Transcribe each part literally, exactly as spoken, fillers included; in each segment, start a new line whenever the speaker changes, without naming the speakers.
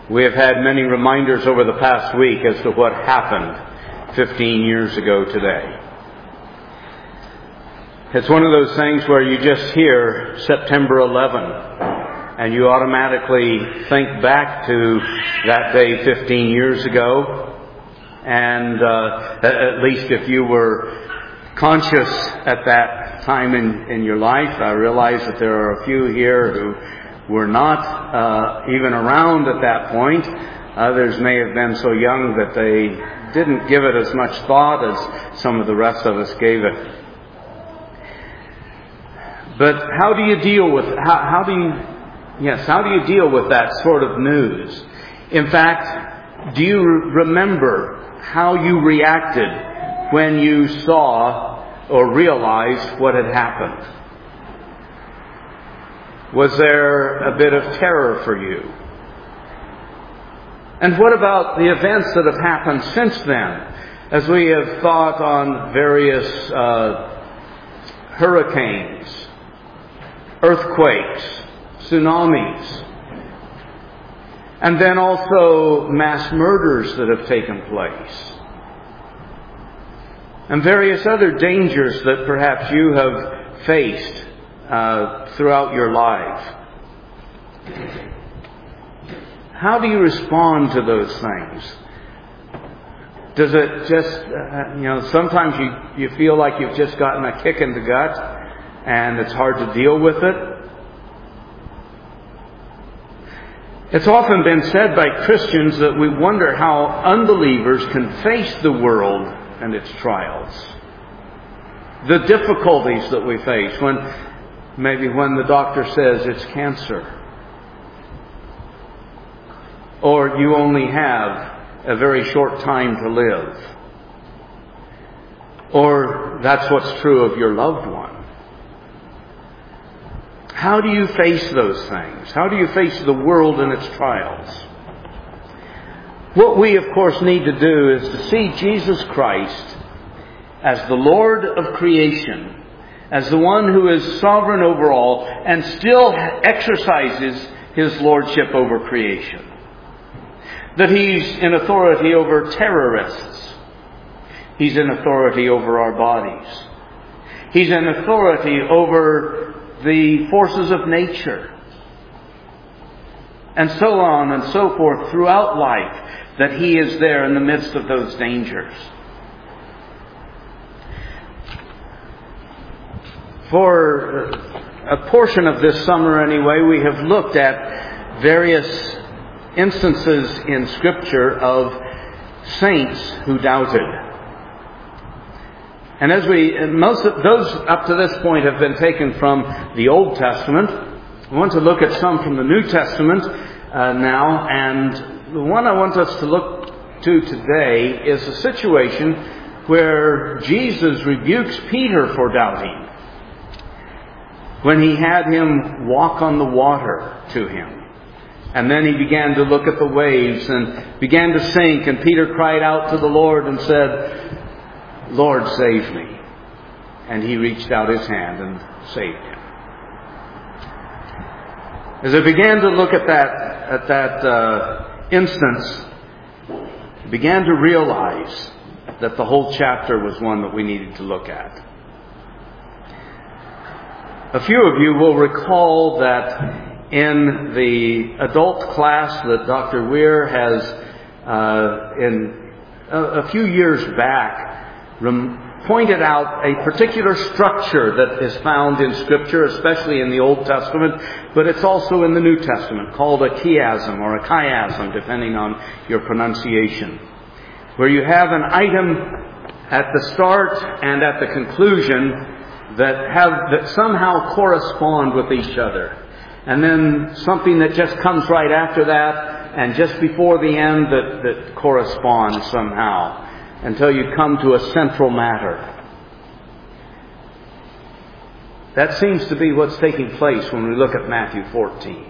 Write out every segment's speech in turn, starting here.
We have had many reminders over the past week as to what happened fifteen years ago today. It's one of those things where you just hear September eleventh and you automatically think back to that day fifteen years ago. And uh, at least if you were conscious at that time in, in your life, I realize that there are a few here who were not uh, even around at that point. Others may have been so young that they didn't give it as much thought as some of the rest of us gave it. But how do you deal with how, how do you yes how do you deal with that sort of news? In fact, do you remember how you reacted when you saw or realized what had happened? Was there a bit of terror for you? And what about the events that have happened since then? As we have thought on various uh, hurricanes, earthquakes, tsunamis, and then also mass murders that have taken place, and various other dangers that perhaps you have faced Uh, throughout your life. How do you respond to those things? Does it just, uh, you know, sometimes you, you feel like you've just gotten a kick in the gut and it's hard to deal with it? It's often been said by Christians that we wonder how unbelievers can face the world and its trials. The difficulties that we face when Maybe when the doctor says it's cancer, or you only have a very short time to live, or that's what's true of your loved one. How do you face those things? How do you face the world and its trials? What we, of course, need to do is to see Jesus Christ as the Lord of creation, as the one who is sovereign over all and still exercises His lordship over creation. That He's in authority over terrorists. He's in authority over our bodies. He's in authority over the forces of nature. And so on and so forth throughout life, that He is there in the midst of those dangers. For a portion of this summer anyway, we have looked at various instances in Scripture of saints who doubted. And as we, most of those up to this point have been taken from the Old Testament. I want to look at some from the New Testament uh, now. And the one I want us to look to today is a situation where Jesus rebukes Peter for doubting, when He had him walk on the water to Him. And then He began to look at the waves and began to sink. And Peter cried out to the Lord and said, "Lord, save me." And He reached out His hand and saved him. As I began to look at that, at that uh, instance, I began to realize that the whole chapter was one that we needed to look at. A few of you will recall that in the adult class that Doctor Weir has, uh, in a, a few years back, rem- pointed out a particular structure that is found in Scripture, especially in the Old Testament, but it's also in the New Testament, called a chiasm or a chiasm, depending on your pronunciation, where you have an item at the start and at the conclusion that have that somehow correspond with each other. And then something that just comes right after that and just before the end that, that corresponds somehow until you come to a central matter. That seems to be what's taking place when we look at Matthew fourteen.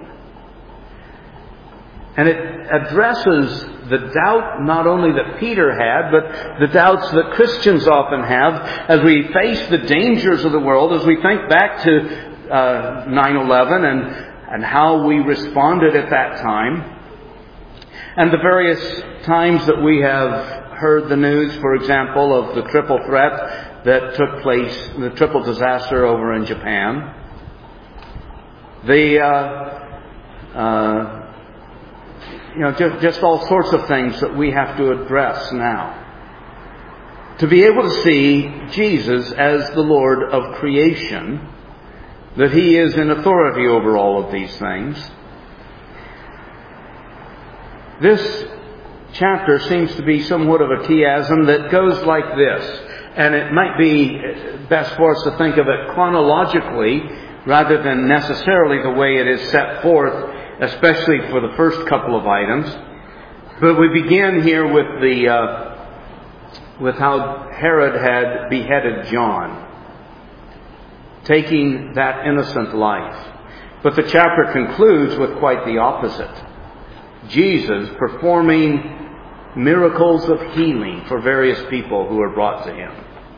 And it addresses the doubt not only that Peter had, but the doubts that Christians often have as we face the dangers of the world, as we think back to uh, nine eleven and, and how we responded at that time. And the various times that we have heard the news, for example, of the triple threat that took place, the triple disaster over in Japan, the, uh, uh, you know, just, just all sorts of things that we have to address now. To be able to see Jesus as the Lord of creation, that He is in authority over all of these things. This chapter seems to be somewhat of a chiasm that goes like this, and it might be best for us to think of it chronologically rather than necessarily the way it is set forth, especially for the first couple of items. But we begin here with the uh, with how Herod had beheaded John, taking that innocent life. But the chapter concludes with quite the opposite. Jesus performing miracles of healing for various people who are brought to Him.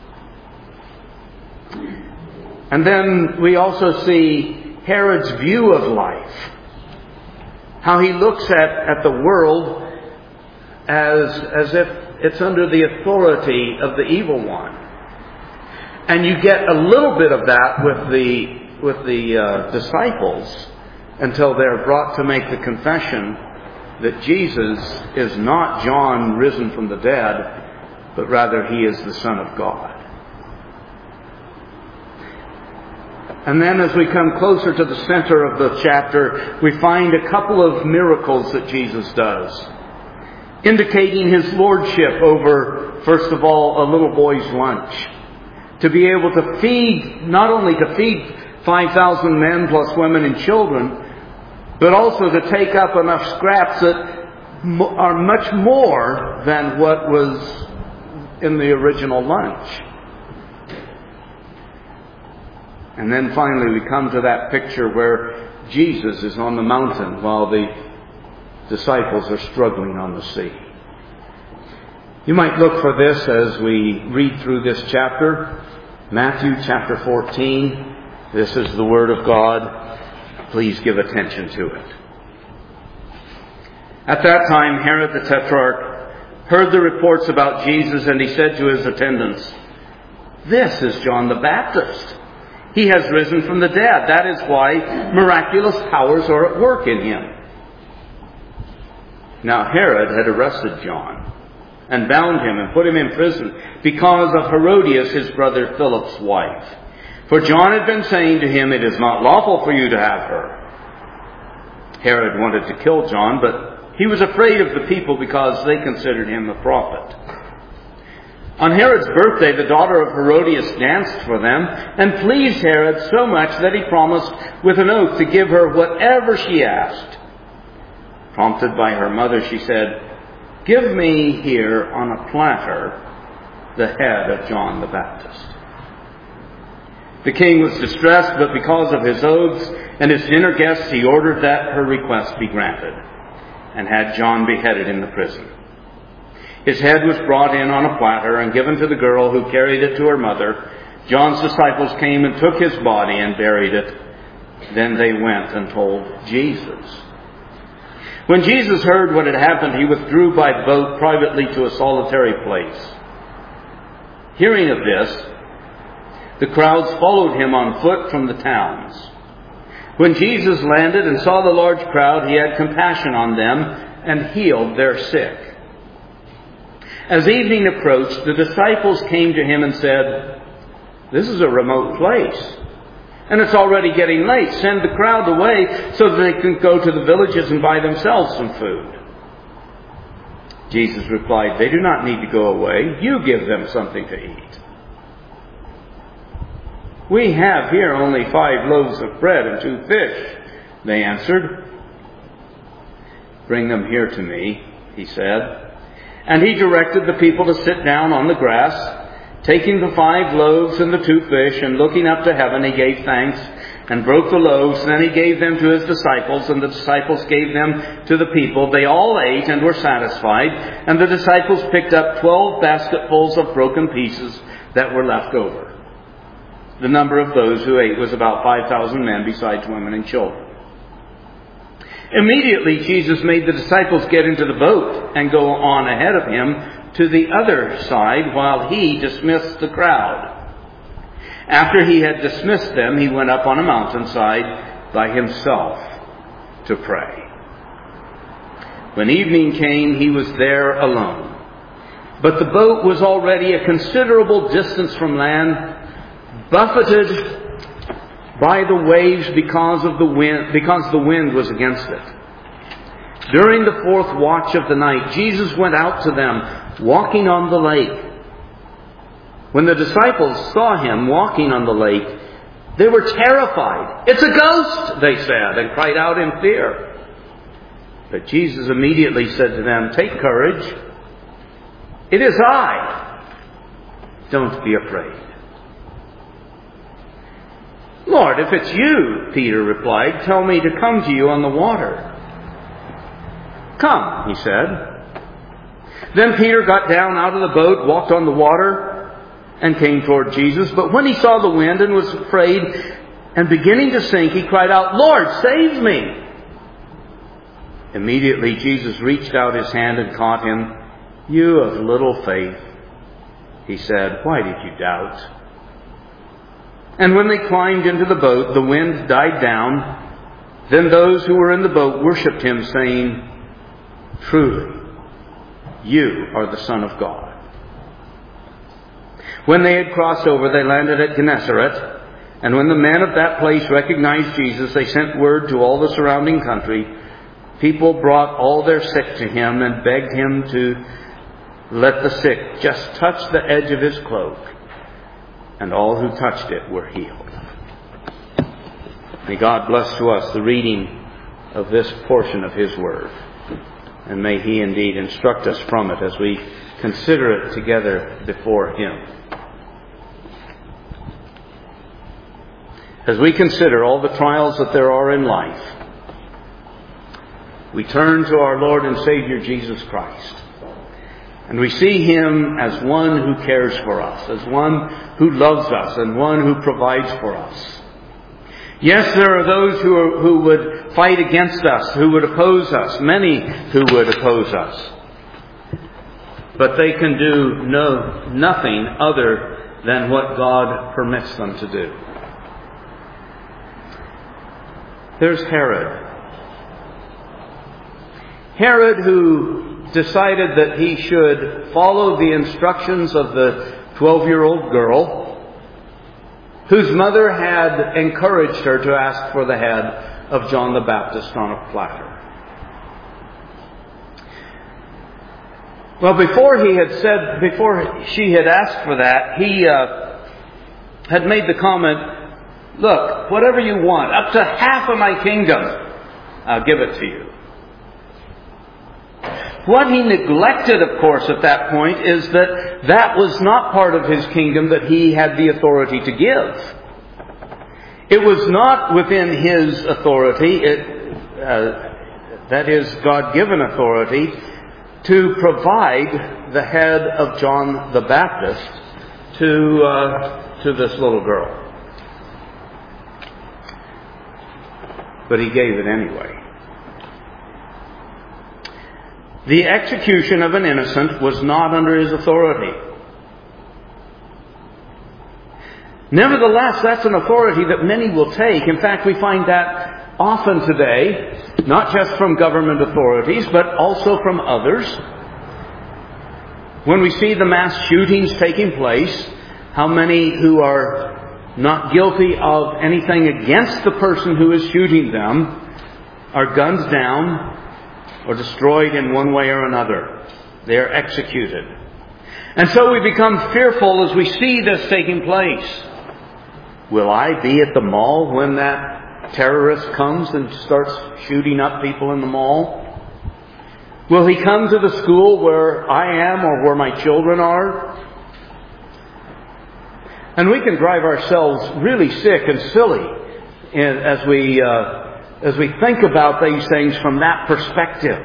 And then we also see Herod's view of life. How he looks at, at the world as, as if it's under the authority of the evil one. And you get a little bit of that with the, with the uh, disciples until they're brought to make the confession that Jesus is not John risen from the dead, but rather He is the Son of God. And then as we come closer to the center of the chapter, we find a couple of miracles that Jesus does, indicating His lordship over, first of all, a little boy's lunch. To be able to feed, not only to feed five thousand men plus women and children, but also to take up enough scraps that are much more than what was in the original lunch. And then finally we come to that picture where Jesus is on the mountain while the disciples are struggling on the sea. You might look for this as we read through this chapter. Matthew chapter fourteen. This is the Word of God. Please give attention to it. At that time, Herod the Tetrarch heard the reports about Jesus, and he said to his attendants, "This is John the Baptist. He has risen from the dead. That is why miraculous powers are at work in him." Now Herod had arrested John and bound him and put him in prison because of Herodias, his brother Philip's wife. For John had been saying to him, "It is not lawful for you to have her." Herod wanted to kill John, but he was afraid of the people because they considered him a prophet. On Herod's birthday, the daughter of Herodias danced for them and pleased Herod so much that he promised with an oath to give her whatever she asked. Prompted by her mother, she said, "Give me here on a platter the head of John the Baptist." The king was distressed, but because of his oaths and his dinner guests, he ordered that her request be granted, and had John beheaded in the prison. His head was brought in on a platter and given to the girl, who carried it to her mother. John's disciples came and took his body and buried it. Then they went and told Jesus. When Jesus heard what had happened, he withdrew by boat privately to a solitary place. Hearing of this, the crowds followed him on foot from the towns. When Jesus landed and saw the large crowd, he had compassion on them and healed their sick. As evening approached, the disciples came to him and said, "This is a remote place, and it's already getting late. Send the crowd away so that they can go to the villages and buy themselves some food." Jesus replied, "They do not need to go away. You give them something to eat." "We have here only five loaves of bread and two fish," they answered. "Bring them here to me," he said. And he directed the people to sit down on the grass. Taking the five loaves and the two fish, and looking up to heaven, he gave thanks and broke the loaves. Then he gave them to his disciples, and the disciples gave them to the people. They all ate and were satisfied, and the disciples picked up twelve basketfuls of broken pieces that were left over. The number of those who ate was about five thousand men, besides women and children. Immediately, Jesus made the disciples get into the boat and go on ahead of him to the other side while he dismissed the crowd. After he had dismissed them, he went up on a mountainside by himself to pray. When evening came, he was there alone. But the boat was already a considerable distance from land, buffeted by the waves because of the wind, because the wind was against it. During the fourth watch of the night, Jesus went out to them, walking on the lake. When the disciples saw him walking on the lake, they were terrified. "It's a ghost," they said, and cried out in fear. But Jesus immediately said to them, "Take courage. It is I. Don't be afraid." "Lord, if it's you," Peter replied, "tell me to come to you on the water." "Come," he said. Then Peter got down out of the boat, walked on the water, and came toward Jesus. But when he saw the wind and was afraid and beginning to sink, he cried out, "Lord, save me!" Immediately Jesus reached out his hand and caught him. "You of little faith," he said, "why did you doubt?" And when they climbed into the boat, the wind died down. Then those who were in the boat worshipped him, saying, "Truly, you are the Son of God." When they had crossed over, they landed at Gennesaret. And when the men of that place recognized Jesus, they sent word to all the surrounding country. People brought all their sick to him and begged him to let the sick just touch the edge of his cloak. And all who touched it were healed. May God bless to us the reading of this portion of his word. And may he indeed instruct us from it as we consider it together before him. As we consider all the trials that there are in life, we turn to our Lord and Savior Jesus Christ. And we see him as one who cares for us, as one who loves us, and one who provides for us. Yes, there are those who, are, who would fight against us, who would oppose us, many who would oppose us. But they can do no nothing other than what God permits them to do. There's Herod. Herod, who decided that he should follow the instructions of the twelve-year-old girl, whose mother had encouraged her to ask for the head of John the Baptist on a platter. Well, before he had said, before she had asked for that, he uh, had made the comment, "Look, whatever you want, up to half of my kingdom, I'll give it to you." What he neglected, of course, at that point is that that was not part of his kingdom that he had the authority to give. It was not within his authority, it, uh, that is, God-given authority, to provide the head of John the Baptist to, uh, to this little girl. But he gave it anyway. The execution of an innocent was not under his authority. Nevertheless, that's an authority that many will take. In fact, we find that often today, not just from government authorities, but also from others. When we see the mass shootings taking place, how many who are not guilty of anything against the person who is shooting them are gunned down or destroyed in one way or another. They are executed. And so we become fearful as we see this taking place. Will I be at the mall when that terrorist comes and starts shooting up people in the mall? Will he come to the school where I am or where my children are? And we can drive ourselves really sick and silly as we uh, as we think about these things from that perspective.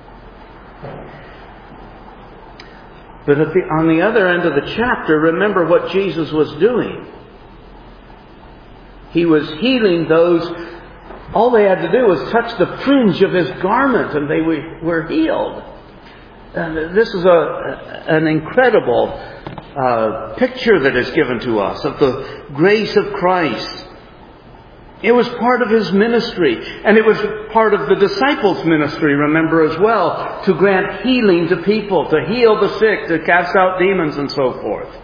But at the, on the other end of the chapter, remember what Jesus was doing. He was healing those All they had to do was touch the fringe of His garment and they were healed. And this is a, an incredible uh, picture that is given to us of the grace of Christ. It was part of His ministry, and it was part of the disciples' ministry, remember, as well, to grant healing to people, to heal the sick, to cast out demons, and so forth.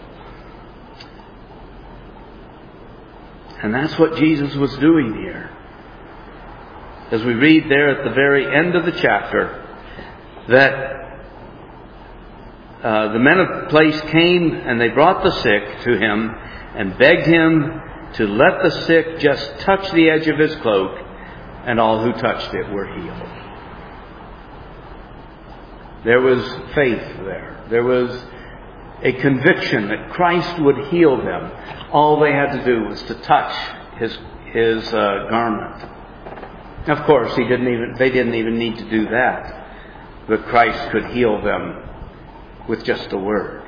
And that's what Jesus was doing here. As we read there at the very end of the chapter, that uh, the men of the place came and they brought the sick to Him and begged Him to let the sick just touch the edge of His cloak, and all who touched it were healed. There was faith there. There was a conviction that Christ would heal them. All they had to do was to touch His His uh, garment. Of course, he didn't even they didn't even need to do that, but Christ could heal them with just a word.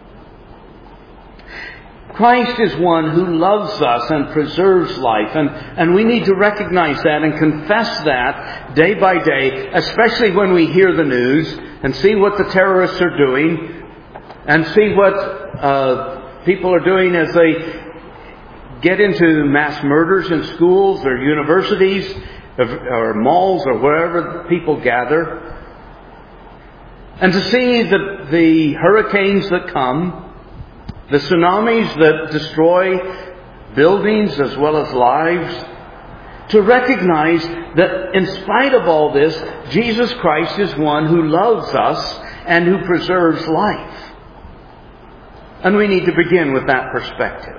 Christ is one who loves us and preserves life, and, and we need to recognize that and confess that day by day, especially when we hear the news and see what the terrorists are doing and see what uh, people are doing as they get into mass murders in schools or universities or malls or wherever people gather. And to see the, the hurricanes that come, the tsunamis that destroy buildings as well as lives, to recognize that in spite of all this, Jesus Christ is one who loves us and who preserves life. And we need to begin with that perspective.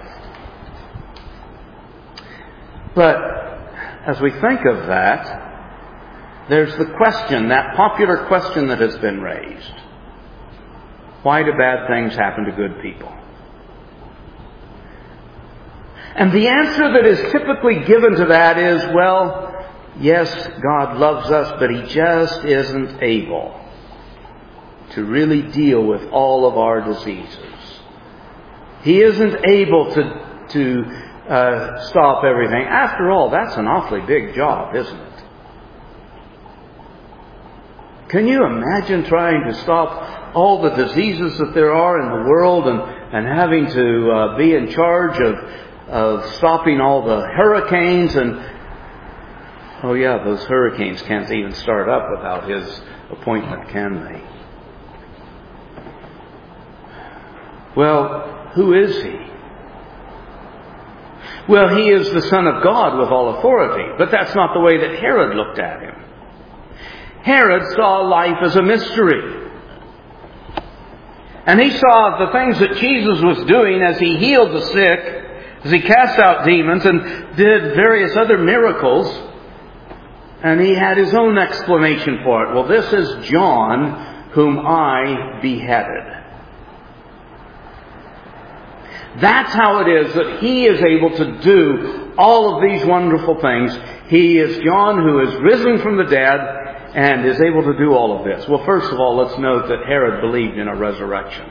But as we think of that, there's the question, that popular question that has been raised. Why do bad things happen to good people? And the answer that is typically given to that is, well, yes, God loves us, but He just isn't able to really deal with all of our diseases. He isn't able to, to uh, stop everything. After all, that's an awfully big job, isn't it? Can you imagine trying to stop all the diseases that there are in the world and, and having to uh, be in charge of of stopping all the hurricanes? And oh yeah, those hurricanes can't even start up without His appointment, can they? Well, who is He? Well, He is the Son of God with all authority, but that's not the way that Herod looked at Him. Herod saw life as a mystery. And he saw the things that Jesus was doing as He healed the sick, as He cast out demons and did various other miracles. And he had his own explanation for it. Well, this is John, whom I beheaded. That's how it is that he is able to do all of these wonderful things. He is John who is risen from the dead and is able to do all of this. Well, first of all, let's note that Herod believed in a resurrection.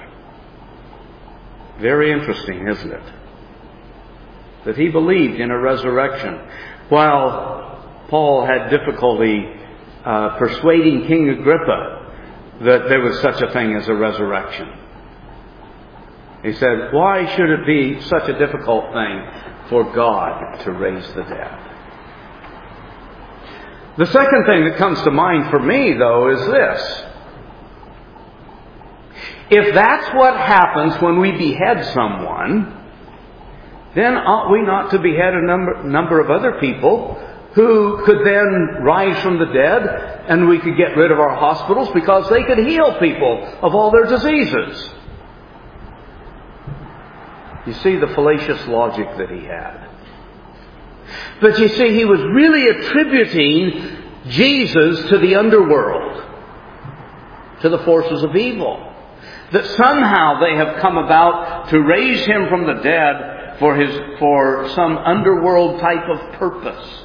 Very interesting, isn't it? That he believed in a resurrection. While Paul had difficulty uh, persuading King Agrippa that there was such a thing as a resurrection. He said, why should it be such a difficult thing for God to raise the dead? The second thing that comes to mind for me, though, is this. If that's what happens when we behead someone, then ought we not to behead a number, number of other people who could then rise from the dead, and we could get rid of our hospitals because they could heal people of all their diseases? You see the fallacious logic that he had. But you see, he was really attributing Jesus to the underworld, to the forces of evil. That somehow they have come about to raise Him from the dead for his for some underworld type of purpose.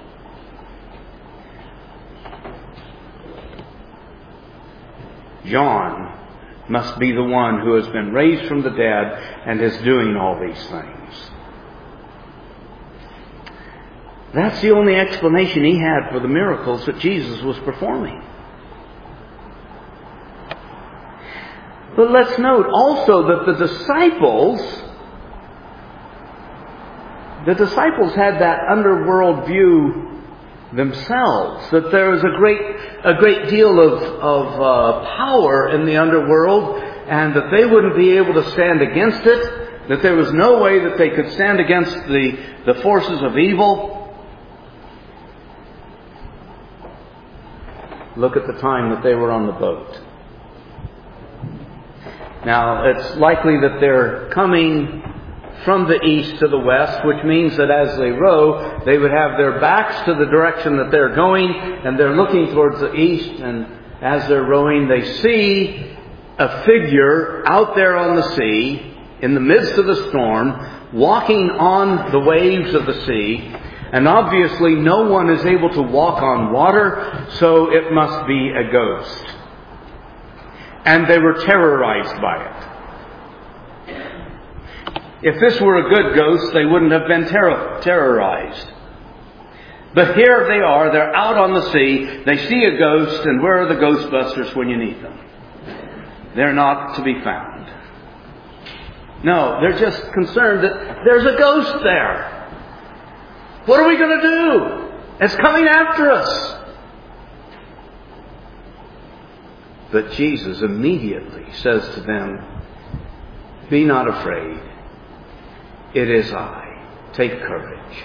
John must be the one who has been raised from the dead and is doing all these things. That's the only explanation he had for the miracles that Jesus was performing. But let's note also that the disciples, the disciples had that underworld view themselves, that there is a great, a great deal of, of uh, power in the underworld, and that they wouldn't be able to stand against it, that there was no way that they could stand against the, the forces of evil. Look at the time that they were on the boat. Now, it's likely that they're coming from the east to the west, which means that as they row, they would have their backs to the direction that they're going, and they're looking towards the east, and as they're rowing, they see a figure out there on the sea, in the midst of the storm, walking on the waves of the sea, and obviously no one is able to walk on water, so it must be a ghost. And they were terrorized by it. If this were a good ghost, they wouldn't have been terror- terrorized. But here they are, they're out on the sea, they see a ghost, and where are the Ghostbusters when you need them? They're not to be found. No, they're just concerned that there's a ghost there. What are we going to do? It's coming after us. But Jesus immediately says to them, "Be not afraid. It is I. Take courage."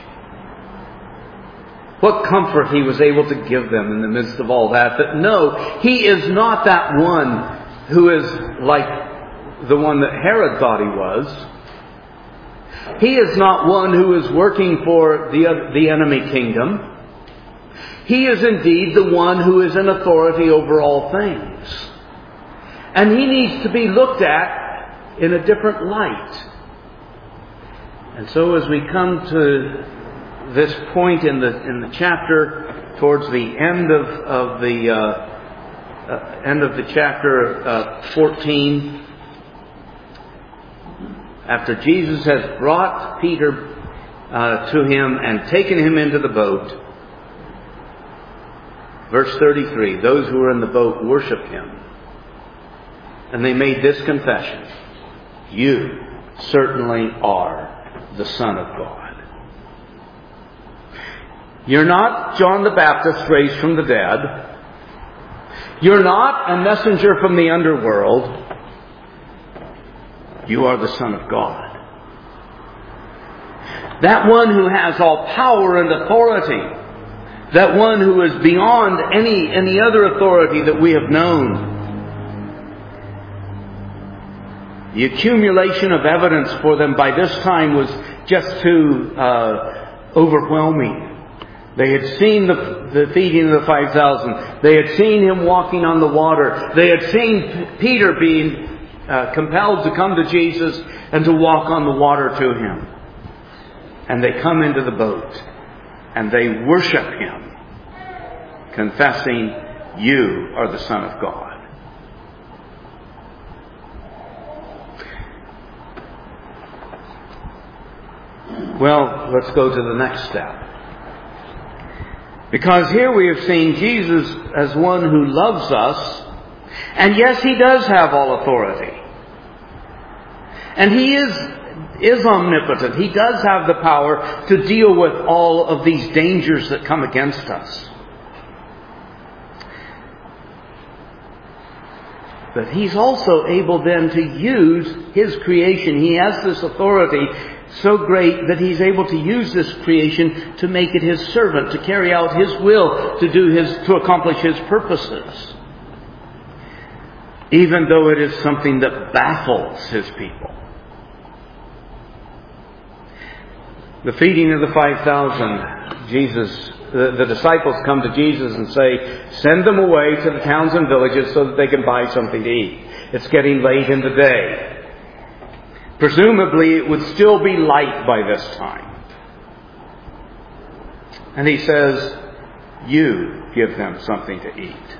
What comfort he was able to give them in the midst of all that. That no, he is not that one who is like the one that Herod thought he was. He is not one who is working for the, the enemy kingdom. He is indeed the one who is in authority over all things. And he needs to be looked at in a different light. And so as we come to this point in the in the chapter, towards the end of, of the uh, uh, end of the chapter uh, fourteen, after Jesus has brought Peter uh, to him and taken him into the boat, verse thirty-three, those who were in the boat worshiped him. And they made this confession: "You certainly are the Son of God." You're not John the Baptist raised from the dead. You're not a messenger from the underworld. You are the Son of God. That one who has all power and authority. That one who is beyond any, any other authority that we have known. The accumulation of evidence for them by this time was just too uh, overwhelming. They had seen the, the feeding of the five thousand. They had seen him walking on the water. They had seen P- Peter being uh, compelled to come to Jesus and to walk on the water to him. And they come into the boat and they worship him, confessing, "You are the Son of God." Well, let's go to the next step. Because here we have seen Jesus as one who loves us. And yes, he does have all authority. And he is, is omnipotent. He does have the power to deal with all of these dangers that come against us. But he's also able then to use his creation. He has this authority so great that he's able to use this creation to make it his servant, to carry out his will, to do his, to accomplish his purposes. Even though it is something that baffles his people. The feeding of the five thousand, Jesus, the, the disciples come to Jesus and say, "Send them away to the towns and villages so that they can buy something to eat. It's getting late in the day." Presumably it would still be light by this time. And he says, "You give them something to eat."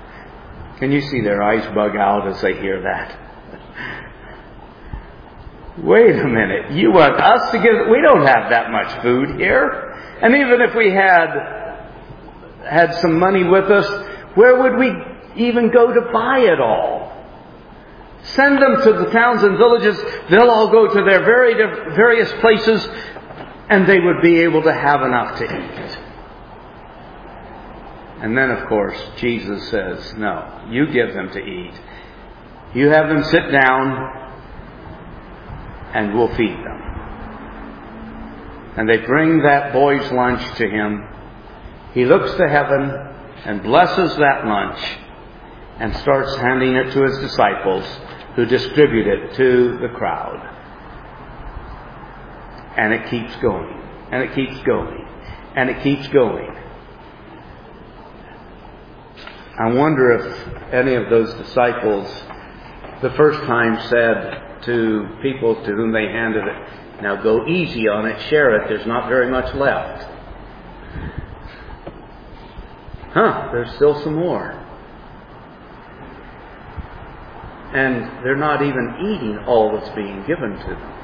Can you see their eyes bug out as they hear that? Wait a minute, you want us to give? We don't have that much food here. And even if we had had some money with us, where would we even go to buy it all? Send them to the towns and villages. They'll all go to their very various places, and they would be able to have enough to eat. And then, of course, Jesus says, no, you give them to eat. You have them sit down, and we'll feed them. And they bring that boy's lunch to him. He looks to heaven and blesses that lunch and starts handing it to his disciples, who distribute it to the crowd. And it keeps going, and it keeps going, and it keeps going. I wonder if any of those disciples the first time said to people to whom they handed it, now go easy on it, share it, there's not very much left. Huh, there's still some more. And they're not even eating all that's being given to them.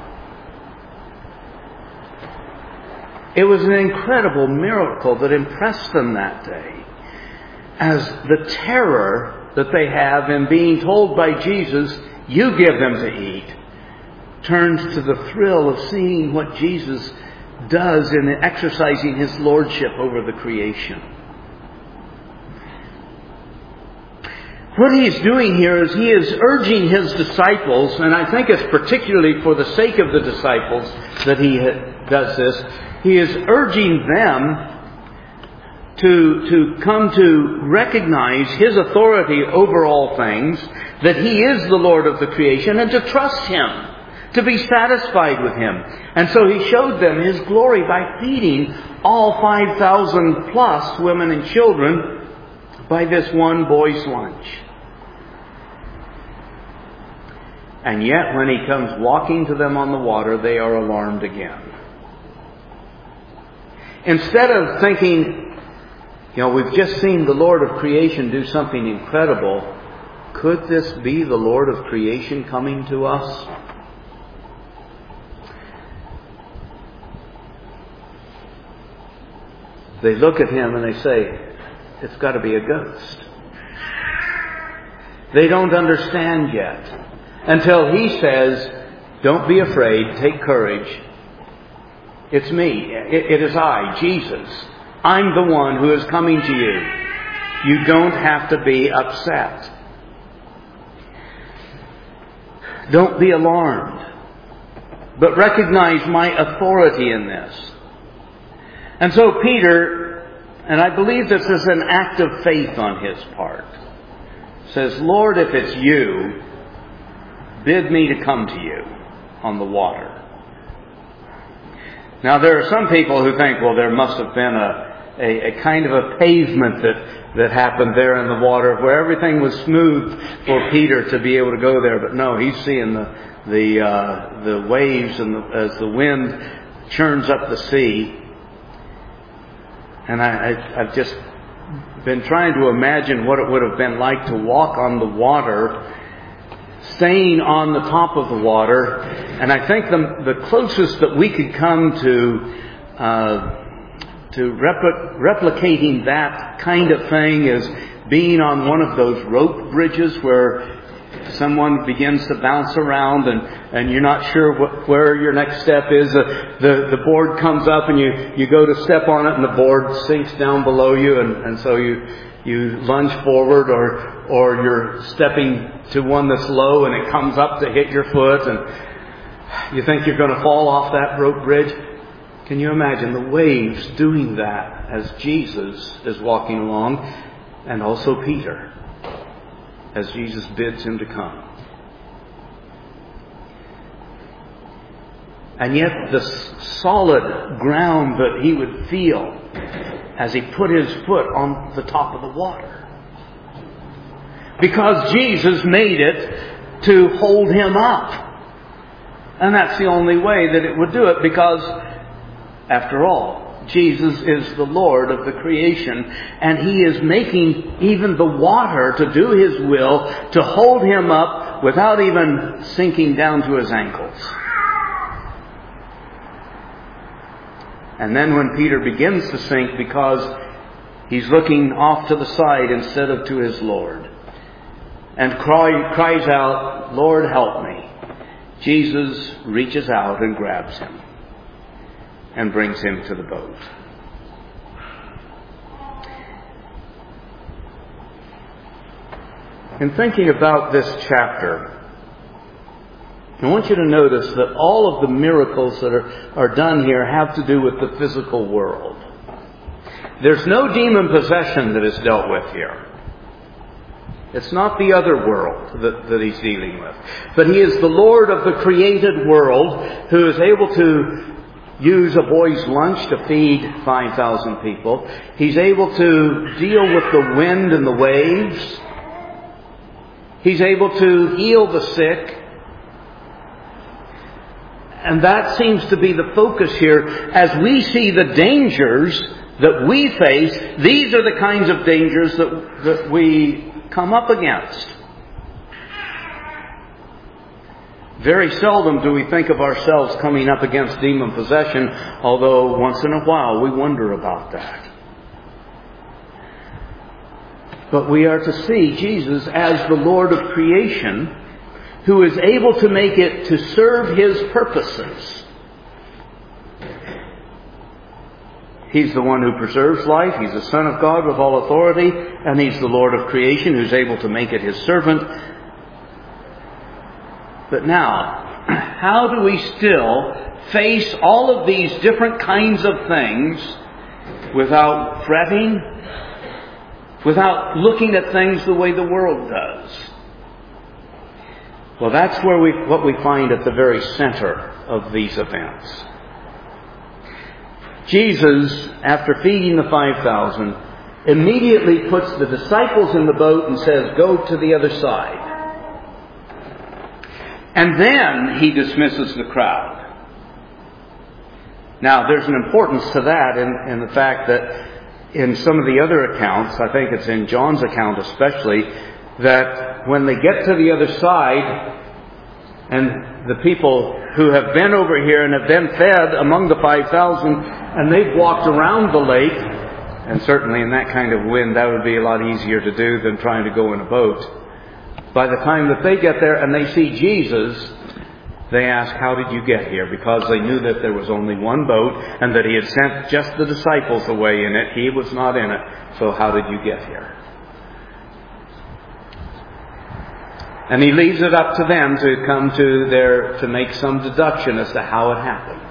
It was an incredible miracle that impressed them that day, as the terror that they have in being told by Jesus, you give them to eat, turns to the thrill of seeing what Jesus does in exercising His lordship over the creation. What He's doing here is He is urging His disciples, and I think it's particularly for the sake of the disciples that He does this. He is urging them to, to come to recognize His authority over all things, that He is the Lord of the creation, and to trust Him, to be satisfied with Him. And so He showed them His glory by feeding all five thousand plus women and children by this one boy's lunch. And yet when He comes walking to them on the water, they are alarmed again. Instead of thinking, you know, we've just seen the Lord of creation do something incredible, could this be the Lord of creation coming to us? They look at Him and they say, it's got to be a ghost. They don't understand yet until He says, don't be afraid, take courage. It's me. It, it is I, Jesus. I'm the one who is coming to you. You don't have to be upset. Don't be alarmed, but recognize my authority in this. And so Peter, and I believe this is an act of faith on his part, says, Lord, if it's you, bid me to come to you on the water. Now there are some people who think, well, there must have been a, a, a kind of a pavement that, that happened there in the water where everything was smooth for Peter to be able to go there. But no, he's seeing the the uh, the waves and the, as the wind churns up the sea. And I, I, I've just been trying to imagine what it would have been like to walk on the water, staying on the top of the water. And I think the, the closest that we could come to uh, to repli- replicating that kind of thing is being on one of those rope bridges where someone begins to bounce around and, and you're not sure what, where your next step is. Uh, the, the board comes up and you, you go to step on it and the board sinks down below you, and, and so you you lunge forward, or or you're stepping to one that's low and it comes up to hit your foot and you think you're going to fall off that rope bridge. Can you imagine the waves doing that as Jesus is walking along, and also Peter, as Jesus bids him to come? And yet the solid ground that he would feel as he put his foot on the top of the water. Because Jesus made it to hold him up. And that's the only way that it would do it, because after all, Jesus is the Lord of the creation, and He is making even the water to do His will, to hold him up without even sinking down to his ankles. And then when Peter begins to sink because he's looking off to the side instead of to his Lord, and cry, cries out, "Lord, help me," Jesus reaches out and grabs him and brings him to the boat. In thinking about this chapter, I want you to notice that all of the miracles that are, are done here have to do with the physical world. There's no demon possession that is dealt with here. It's not the other world that, that he's dealing with. But he is the Lord of the created world who is able to use a boy's lunch to feed five thousand people. He's able to deal with the wind and the waves. He's able to heal the sick. And that seems to be the focus here. As we see the dangers that we face, these are the kinds of dangers that, that we come up against. Very seldom do we think of ourselves coming up against demon possession, although once in a while we wonder about that. But we are to see Jesus as the Lord of creation, who is able to make it to serve His purposes. He's the one who preserves life. He's the Son of God with all authority. And He's the Lord of creation who's able to make it His servant. But now, how do we still face all of these different kinds of things without fretting, without looking at things the way the world does? Well, that's where we, what we find at the very center of these events. Jesus, after feeding the five thousand, immediately puts the disciples in the boat and says, "Go to the other side." And then He dismisses the crowd. Now, there's an importance to that in, in the fact that in some of the other accounts, I think it's in John's account especially, that when they get to the other side, and the people who have been over here and have been fed among the five thousand, and they've walked around the lake, and certainly in that kind of wind that would be a lot easier to do than trying to go in a boat. By the time that they get there and they see Jesus, they ask, "How did you get here?" Because they knew that there was only one boat and that He had sent just the disciples away in it. He was not in it. So how did you get here? And He leaves it up to them to come to their, to make some deduction as to how it happened.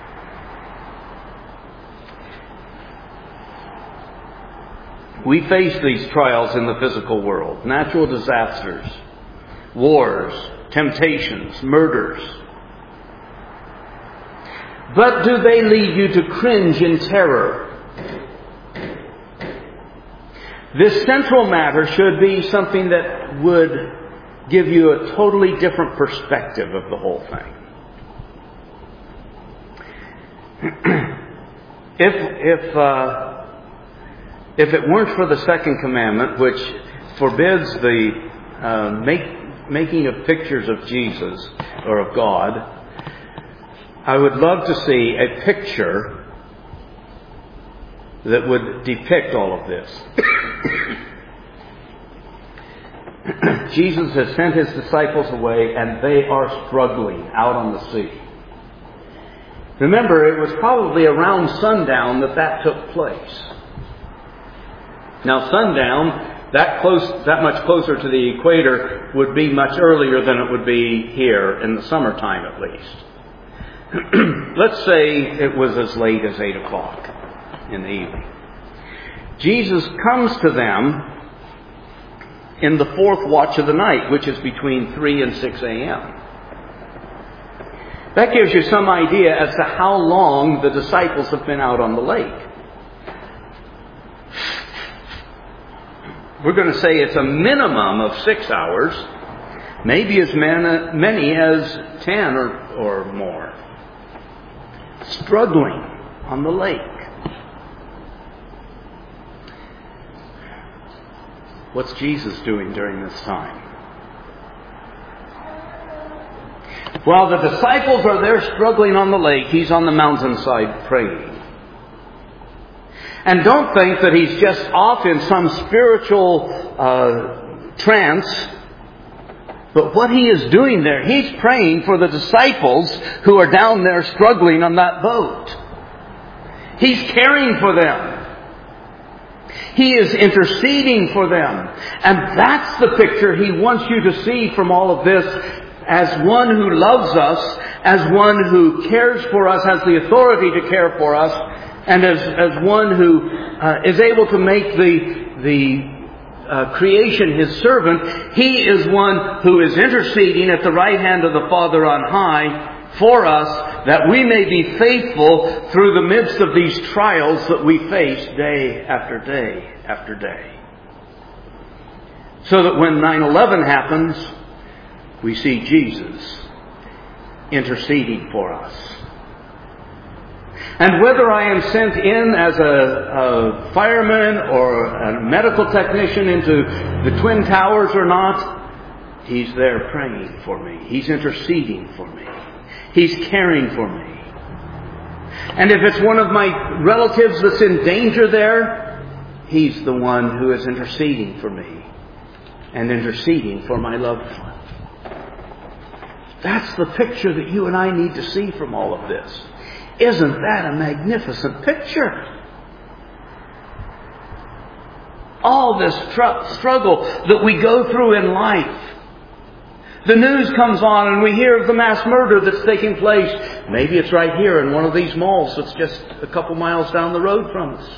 We face these trials in the physical world. Natural disasters, wars, temptations, murders. But do they lead you to cringe in terror? This central matter should be something that would give you a totally different perspective of the whole thing. if if uh, if it weren't for the second commandment, which forbids the uh, make, making of pictures of Jesus or of God, I would love to see a picture that would depict all of this. Jesus has sent His disciples away and they are struggling out on the sea. Remember, it was probably around sundown that that took place. Now, sundown, that close, that much closer to the equator, would be much earlier than it would be here in the summertime, at least. Let's say it was as late as eight o'clock in the evening. Jesus comes to them in the fourth watch of the night, which is between three and six a.m. That gives you some idea as to how long the disciples have been out on the lake. We're going to say it's a minimum of six hours, maybe as many as ten or, or more. Struggling on the lake. What's Jesus doing during this time? While the disciples are there struggling on the lake, He's on the mountainside praying. And don't think that He's just off in some spiritual uh, trance. But what He is doing there, He's praying for the disciples who are down there struggling on that boat. He's caring for them. He is interceding for them. And that's the picture He wants you to see from all of this, as one who loves us, as one who cares for us, has the authority to care for us, and as, as one who uh, is able to make the, the uh, creation His servant. He is one who is interceding at the right hand of the Father on high for us, that we may be faithful through the midst of these trials that we face day after day after day. So that when nine eleven happens, we see Jesus interceding for us. And whether I am sent in as a, a fireman or a medical technician into the Twin Towers or not, He's there praying for me. He's interceding for me. He's caring for me. And if it's one of my relatives that's in danger there, He's the one who is interceding for me and interceding for my loved one. That's the picture that you and I need to see from all of this. Isn't that a magnificent picture? All this tr- struggle that we go through in life. The news comes on and we hear of the mass murder that's taking place. Maybe it's right here in one of these malls that's just a couple miles down the road from us.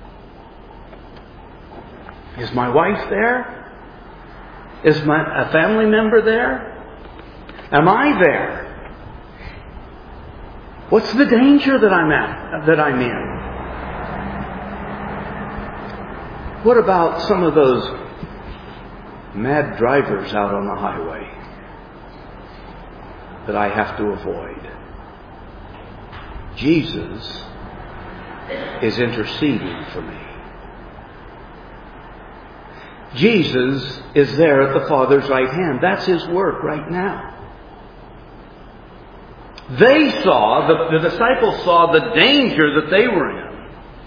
Is my wife there? Is my a family member there? Am I there? What's the danger that I'm at, that I'm in? What about some of those mad drivers out on the highway that I have to avoid? Jesus is interceding for me. Jesus is there at the Father's right hand. That's His work right now. They saw, the, the disciples saw the danger that they were in.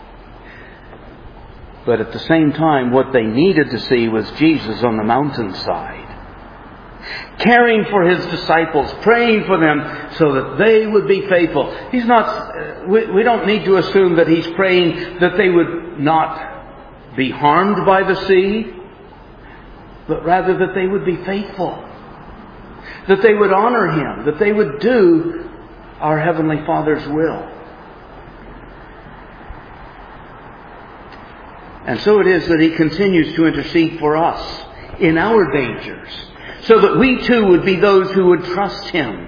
But at the same time, what they needed to see was Jesus on the mountainside, caring for His disciples, praying for them so that they would be faithful. He's not, we, we don't need to assume that He's praying that they would not be harmed by the sea, but rather that they would be faithful, that they would honor Him, that they would do our Heavenly Father's will. And so it is that He continues to intercede for us in our dangers, so that we too would be those who would trust Him.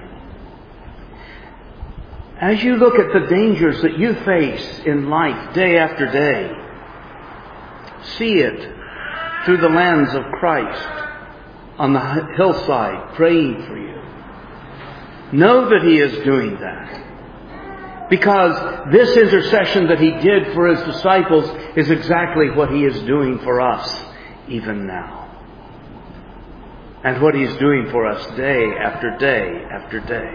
As you look at the dangers that you face in life day after day, see it through the lens of Christ on the hillside praying for you. Know that He is doing that. Because this intercession that He did for His disciples is exactly what He is doing for us even now. And what He is doing for us day after day after day.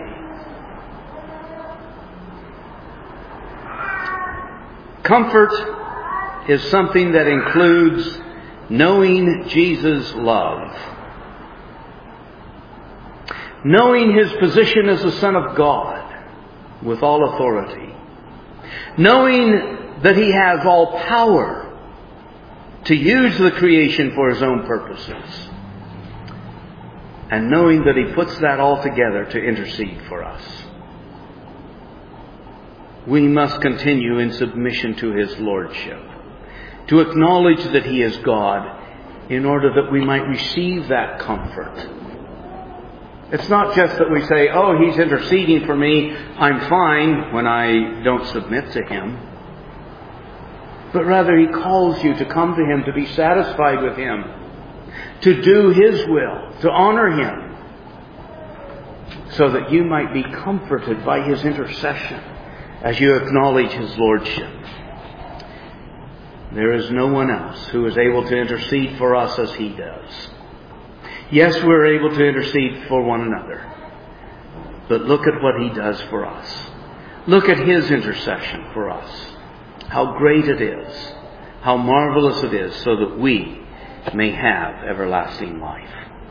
Comfort is something that includes knowing Jesus' love. Knowing His position as the Son of God with all authority. Knowing that He has all power to use the creation for His own purposes. And knowing that He puts that all together to intercede for us. We must continue in submission to His Lordship. To acknowledge that He is God in order that we might receive that comfort. It's not just that we say, oh, He's interceding for me, I'm fine, when I don't submit to Him. But rather He calls you to come to Him, to be satisfied with Him, to do His will, to honor Him, so that you might be comforted by His intercession as you acknowledge His Lordship. There is no one else who is able to intercede for us as He does. Yes, we're able to intercede for one another. But look at what He does for us. Look at His intercession for us. how great it is, how marvelous it is, so that we may have everlasting life.